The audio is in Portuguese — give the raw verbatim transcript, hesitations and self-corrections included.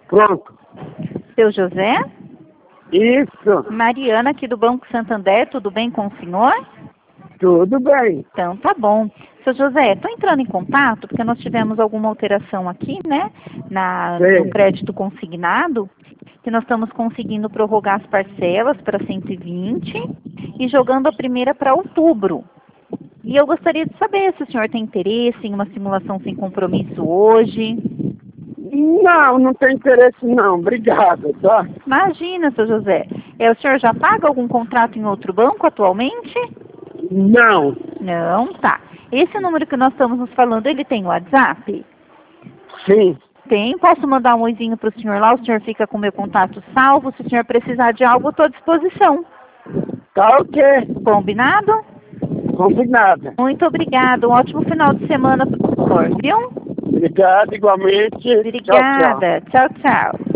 Pronto. Seu José? Isso. Mariana aqui do Banco Santander, tudo bem com o senhor? Tudo bem. Então tá bom. Seu José, estou entrando em contato porque nós tivemos alguma alteração aqui, né, na, Sim. no crédito consignado, que nós estamos conseguindo prorrogar as parcelas para cento e vinte e jogando a primeira para outubro. E eu gostaria de saber se o senhor tem interesse em uma simulação sem compromisso hoje. Não, não tem interesse não. Obrigado, tá? Imagina, seu José. É, o senhor já paga algum contrato em outro banco atualmente? Não. Não, tá. Esse número que nós estamos nos falando, ele tem WhatsApp? Sim. Tem. Posso mandar um oizinho para o senhor lá? O senhor fica com o meu contato salvo. Se o senhor precisar de algo, eu estou à disposição. Tá ok. Combinado? Combinado. Muito obrigada. Um ótimo final de semana para o senhor, viu? Obrigado igualmente. Tchau, tchau. Obrigada. Tchau, tchau.